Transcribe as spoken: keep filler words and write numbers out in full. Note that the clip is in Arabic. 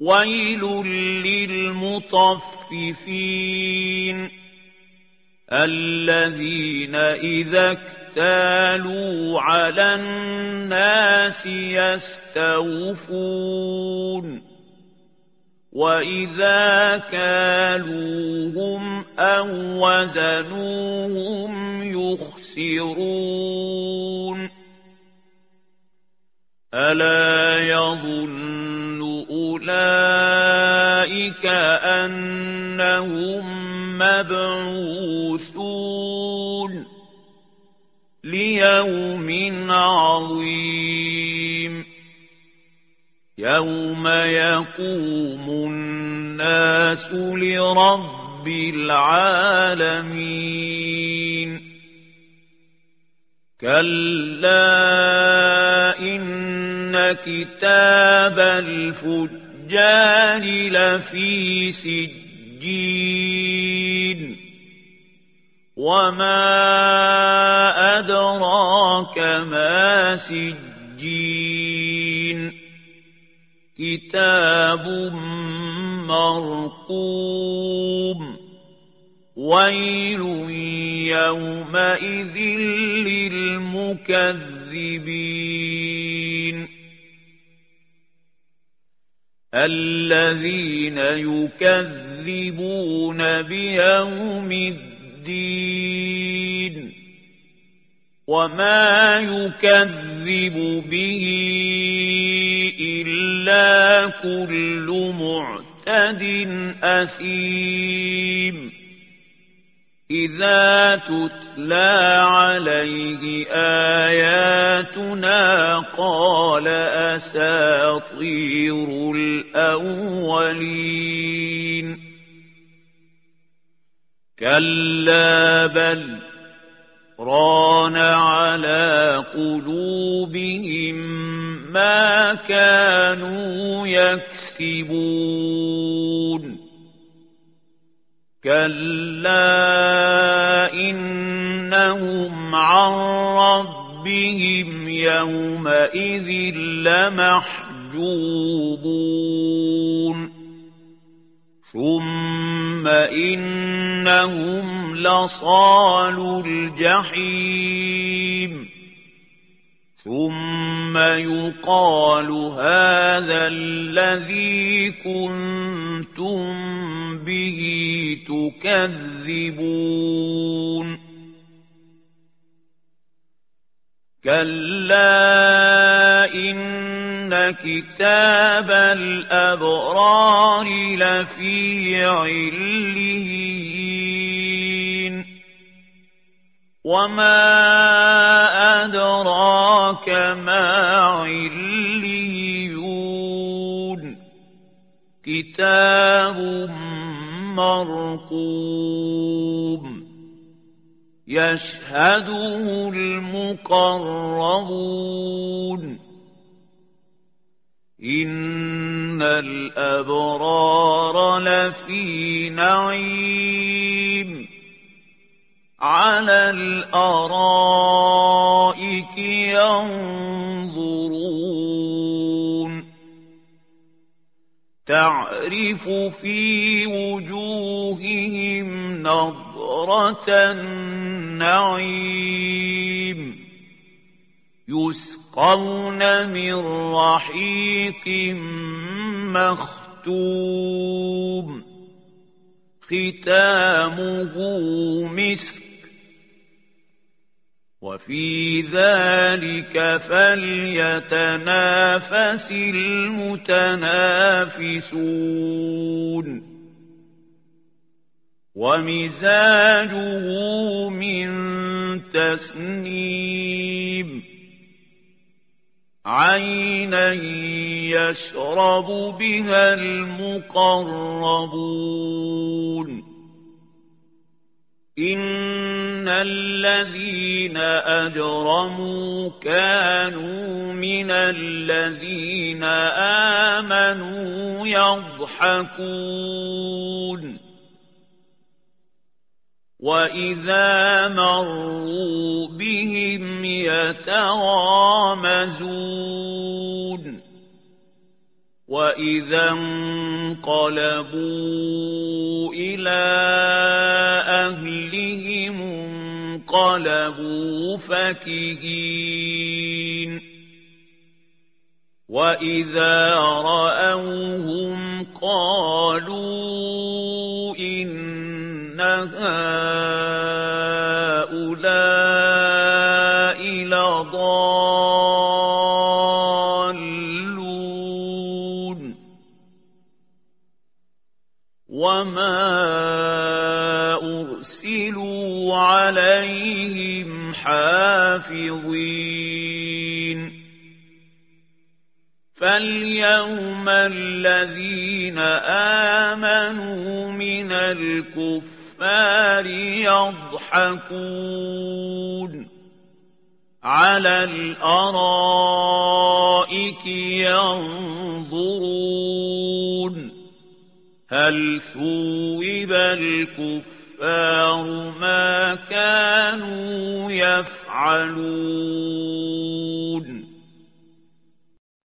ويل للمطففين الذين إذا اكتالوا على الناس يستوفون وإذا كالوهم أو وزنوهم يخسرون ألا يظن أولئك أنهم مبعوثون ليوم عظيم يوم يقوم الناس لرب العالمين كلا إن كتاب الفجار لفي سجين وما أدراك ما سجين كتاب مرقوم ويل يومئذ للمكذبين الذين يكذبون بيوم الدين وما يكذب به إلا كل معتد أثيم إذا تتلى عليه آياتنا قال أساطير الأولين كلا بل ران على قلوبهم ما كانوا يكسبون كلا إنهم عن ربهم يومئذ لمحجوبون ثم إنهم لصالو الجحيم ثم يقال هذا الذي كنتم به تكذبون كلا إن كتاب الأبرار لفي عليين وما أدراك ما عليون كتاب مرقوم يشهده المقربون إن الأبرار لفي نعيم على الأرائك ينظرون تعرف في وجوههم نضرة النعيم يسقون من رحيق مختوم ختامه مسك وفي ذلك فليتنافس المتنافسون ومزاجه من تسنيم عينا يشرب بها المقربون إن الذين أجرموا كانوا من الذين آمنوا يضحكون وإذا مروا بهم يتغامزون وإذا انقلبوا إلى أهلهم انقلبوا فكهين وإذا رأوهم قالوا إن هؤلاء لضالون وما أرسلوا عليهم حافظين فاليوم الذين آمنوا من الكفار يضحكون على الأرائك ينظرون هل ثوب الكفار ما كانوا يفعلون